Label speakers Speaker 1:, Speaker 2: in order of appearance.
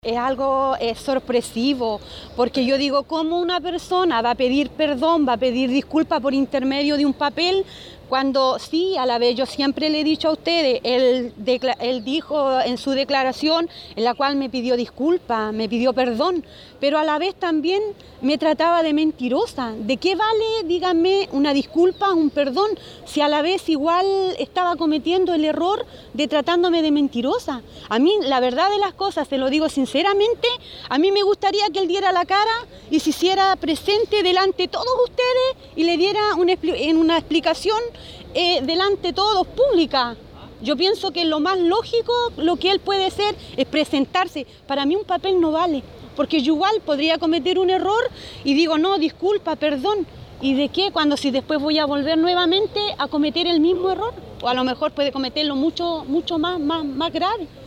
Speaker 1: Es algo sorpresivo, porque yo digo, ¿cómo una persona va a pedir perdón, va a pedir disculpas por intermedio de un papel? Cuando sí, a la vez yo siempre le he dicho a ustedes, él dijo en su declaración, en la cual me pidió disculpas, me pidió perdón, pero a la vez también me trataba de mentirosa. ¿De qué vale, díganme, una disculpa, un perdón, si a la vez igual estaba cometiendo el error de tratándome de mentirosa? A mí, la verdad de las cosas, se lo digo sinceramente, a mí me gustaría que él diera la cara y se hiciera presente delante de todos ustedes y le diera una explicación delante de todos, pública. Yo pienso que lo más lógico, lo que él puede hacer es presentarse. Para mí un papel no vale, porque yo igual podría cometer un error y digo, no, disculpa, perdón. ¿Y de qué? Cuando si después voy a volver nuevamente a cometer el mismo error, o a lo mejor puede cometerlo mucho más grave.